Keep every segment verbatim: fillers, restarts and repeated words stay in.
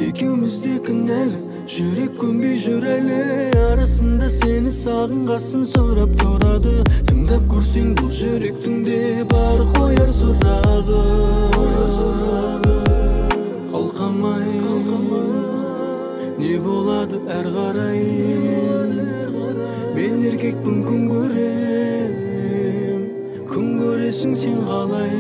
Ekimizdeki neli, жүрек көнбей жүр әлі. Арасында сені сағынғасын сұрап тұрады. Тыңдап көрсең бұл жүректің де бар қояр сұрағы. Қалқамай, не болады әр қарай. Мен еркекпін, күн көрем, күн көресің сен қалай.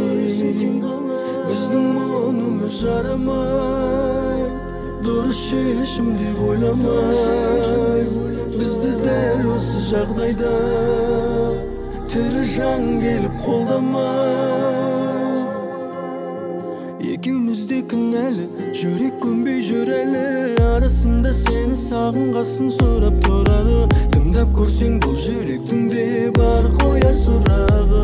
Біздің мұнымыз жарамай, дұрыс шешім деп ойламай. Бізді дәл осы жағдайда тірі жан келіп қолдамай. Екеумізде кінәлі, жүрек көнбей жүр әлі. Арасында сені сағынғасын сұрап тұрады. Тыңдап көрсең бұл жүректің де бар қояр сұрағы.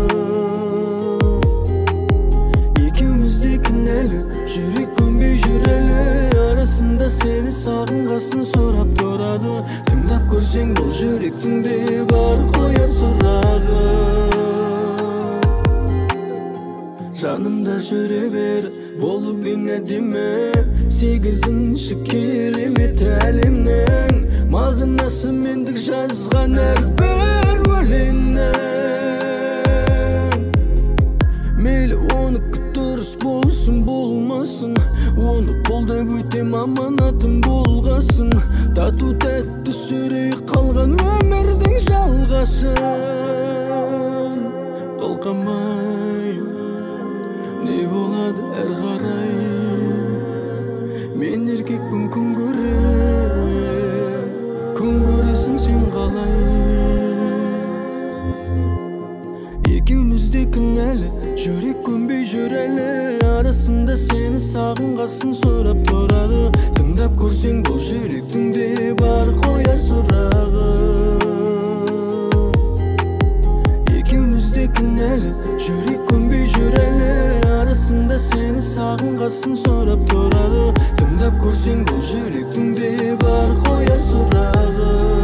Екеумізде кінәлі, жүрек көнбей жүр әлі. Арасында сені сағынғасын сұрап тұрады. Тыңдап көрсең бұл жүректің де бар қояр сұрағы. Жанымда жүре бер, болып ең әдемі. Сегізінші керемет әлемнің мағынасы мендік жазған әрбір өлеңнің. Мейлі оныкі дұрыс болсын болмасын, оны қолдап өтем, аманатым болғасын. Тату тәтті сүрей қалған өмірдің жалғасын. Қалқамай, не болады әр қарай. Мен еркекпін, күн көрем, күн көресің сен қалай. Екеумізде кінәлі, жүрек көнбей жүр әлі. Арасында сені сағынғасын сұрап тұрады. Тыңдап көрсең бұл жүректің де бар қояр сұрағы. Екеумізде кінәлі, жүрек көнбей жүр әлі. Арасында сені сағынғасын сұрап тұрады. Тыңдап көрсең бұл жүректің де бар қояр сұрағы.